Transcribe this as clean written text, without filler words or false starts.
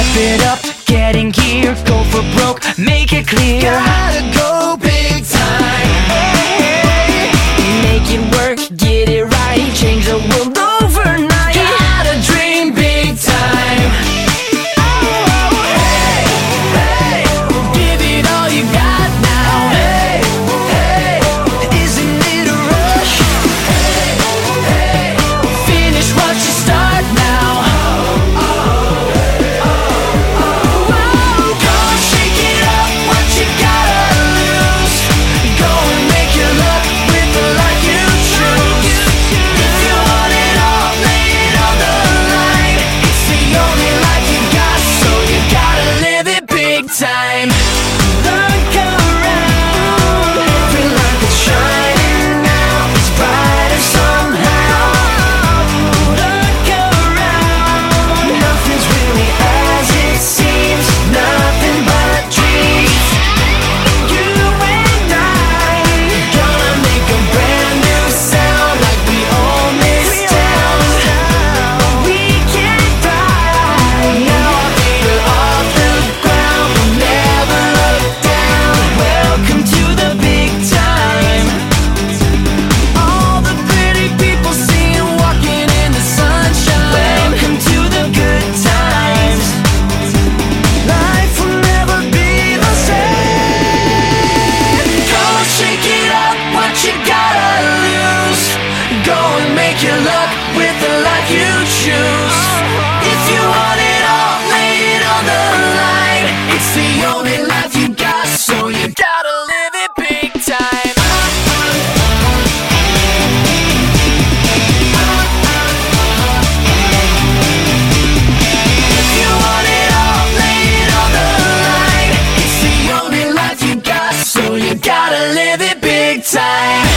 Step it up, get in gear, go for broke, make it clear. Gotta go big time. Make it work, get it right, change the world overnight. Gotta dream big time. Hey, hey, give it all you got now. Hey, hey, isn't it a rush? Hey, hey, finish what you start now. Go shake it up, what you gotta lose. Go and make your luck with the life you choose. If you want it all, lay it on the line. It's the only life you got, so you gotta live it big time. Look around, every light that's shining now is brighter somehow. Look around, nothing's really as it seems, nothing but dreams. You and I gonna make a brand new sound like we own this town. We can fly now, our feet are off the ground. We'll never look down. Welcome to the big time. All the pretty people seen walking in the sunshine. Welcome to the good times. Life will never be the same. Go shake it up, what you gotta lose. Go and make your luck with the life you choose. If you want it all, lay it on the line. It's the only life you got, so you gotta live it big time. If you want it all, lay it on the line. It's the only life you got, so you gotta live it big time.